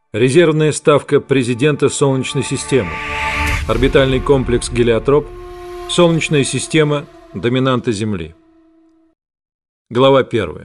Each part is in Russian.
Резервная ставка президента Солнечной системы. Орбитальный комплекс Гелиотроп. Солнечная система. Доминанта Земли. Глава 1.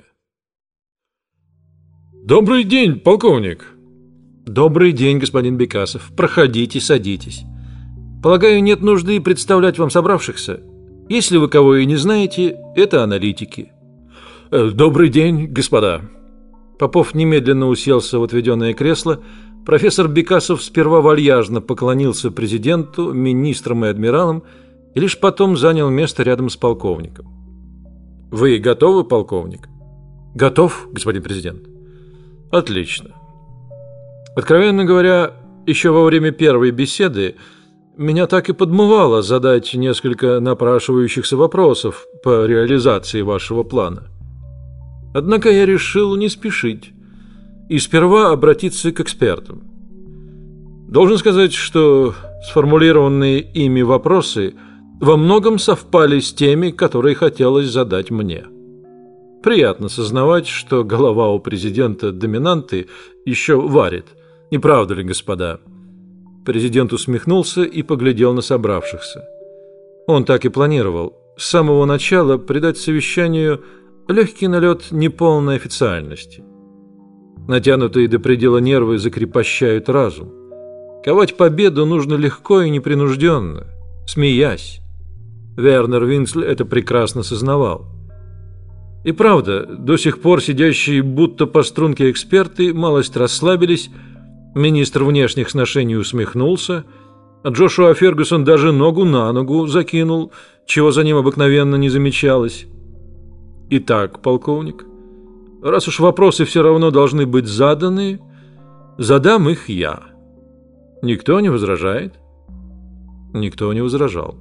Добрый день, полковник. Добрый день, господин Бекасов. Проходите, садитесь. Полагаю, нет нужды представлять вам собравшихся. Если вы кого и не знаете, это аналитики. Добрый день, господа. Попов немедленно уселся в отведенное кресло. Профессор Бекасов сперва вальяжно поклонился президенту, министрам и адмиралам, и лишь потом занял место рядом с полковником. Вы готовы, полковник? Готов, господин президент. Отлично. Откровенно говоря, еще во время первой беседы меня так и подмывало задать несколько напрашивающихся вопросов по реализации вашего плана. Однако я решил не спешить и сперва обратиться к экспертам. Должен сказать, что сформулированные ими вопросы во многом совпали с теми, которые хотелось задать мне. Приятно сознавать, что голова у президента доминанты еще варит. Не правда ли, господа? Президент усмехнулся и поглядел на собравшихся. Он так и планировал с самого начала придать совещанию легкий налет неполной официальности. Натянутые до предела нервы закрепощают разум. Ковать победу нужно легко и непринужденно, смеясь. Вернер Винцель это прекрасно сознавал. И правда, до сих пор сидящие будто по струнке эксперты малость расслабились. Министр внешних сношений усмехнулся, а Джошуа Фергюсон даже ногу на ногу закинул, чего за ним обыкновенно не замечалось. Итак, полковник, раз уж вопросы все равно должны быть заданы, задам их я. Никто не возражает? Никто не возражал.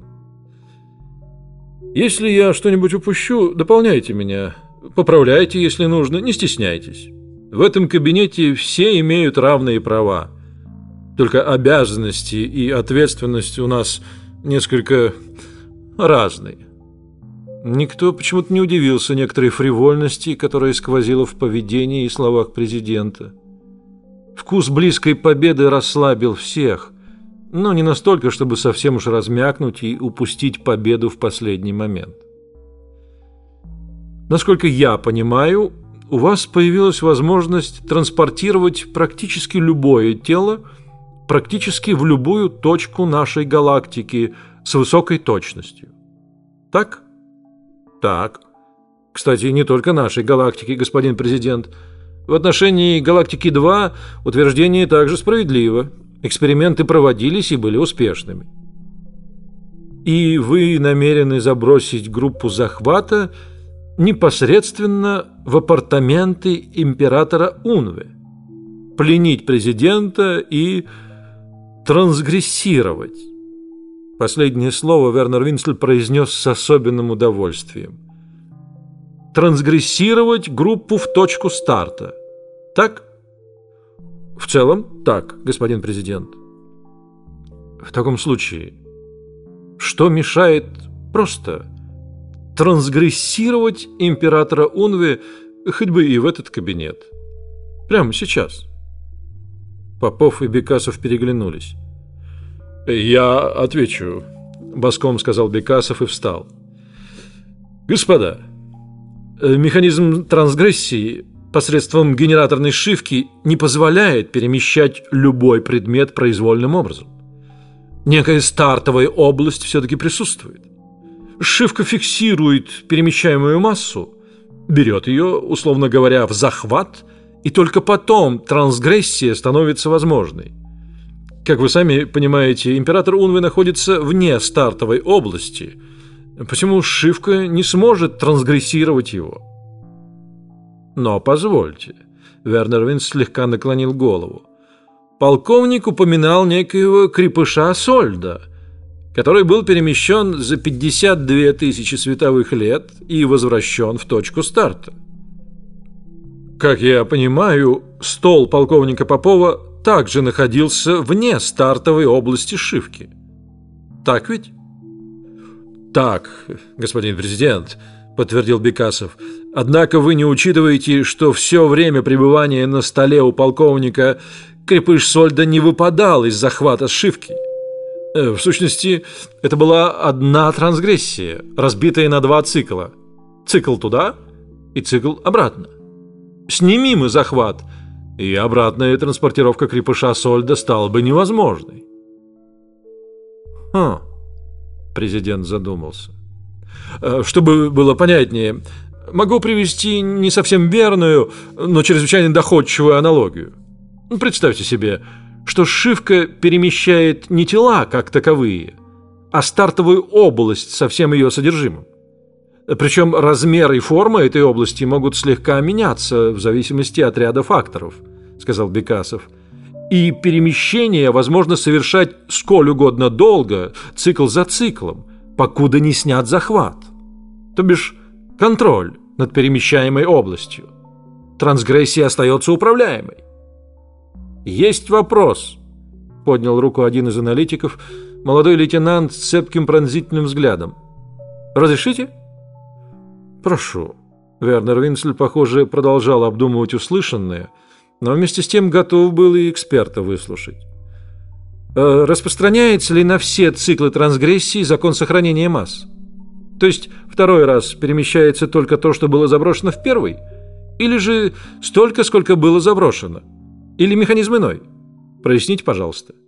Если я что-нибудь упущу, дополняйте меня, поправляйте, если нужно, не стесняйтесь. В этом кабинете все имеют равные права. Только обязанности и ответственность у нас несколько разные. Никто почему-то не удивился некоторой фривольности, которая сквозила в поведении и словах президента. Вкус близкой победы расслабил всех, но не настолько, чтобы совсем уж размякнуть и упустить победу в последний момент. Насколько я понимаю, у вас появилась возможность транспортировать практически любое тело практически в любую точку нашей галактики с высокой точностью. Так? Так. Кстати, не только нашей галактики, господин президент. В отношении галактики 2 утверждение также справедливо. Эксперименты проводились и были успешными. И вы намерены забросить группу захвата непосредственно в апартаменты императора Унве, пленить президента и трансгрессировать. Последнее слово Вернер Винцель произнес с особенным удовольствием. Трансгрессировать группу в точку старта. Так? В целом, так, господин президент. В таком случае, что мешает просто трансгрессировать императора Унве хоть бы и в этот кабинет? Прямо сейчас. Попов и Бекасов переглянулись. Я отвечу, боском сказал Бекасов и встал. Господа, механизм трансгрессии посредством генераторной шивки не позволяет перемещать любой предмет произвольным образом. Некая стартовая область все-таки присутствует. Шивка фиксирует перемещаемую массу, берет ее, условно говоря, в захват, и только потом трансгрессия становится возможной. Как вы сами понимаете, император Унве находится вне стартовой области, посему шивка не сможет трансгрессировать его. Но позвольте, Вернер Винц слегка наклонил голову. Полковник упоминал некоего крепыша Сольда, который был перемещен за 52 тысячи световых лет и возвращен в точку старта. Как я понимаю, стол полковника Попова также находился вне стартовой области шивки. Так ведь? Так, господин президент, подтвердил Бекасов. Однако вы не учитываете, что все время пребывания на столе у полковника крепыш Сольда не выпадал из захвата сшивки. В сущности, это была одна трансгрессия, разбитая на два цикла. Цикл туда и цикл обратно. Сними мы захват, и обратная транспортировка крепыша Сольда стала бы невозможной. Президент задумался. Чтобы было понятнее, могу привести не совсем верную, но чрезвычайно доходчивую аналогию. Представьте себе, что сшивка перемещает не тела как таковые, а стартовую область со всем ее содержимым. Причем размер и форма этой области могут слегка меняться в зависимости от ряда факторов, сказал Бекасов. И перемещение возможно совершать сколь угодно долго, цикл за циклом, покуда не снят захват. То бишь контроль над перемещаемой областью. Трансгрессия остается управляемой. «Есть вопрос», — поднял руку один из аналитиков, молодой лейтенант с цепким пронзительным взглядом. «Разрешите?» «Прошу». Вернер Винцель, похоже, продолжал обдумывать услышанное, но вместе с тем готов был и эксперта выслушать. Распространяется ли на все циклы трансгрессии закон сохранения масс? То есть второй раз перемещается только то, что было заброшено в первый? Или же столько, сколько было заброшено? Или механизм иной? Проясните, пожалуйста.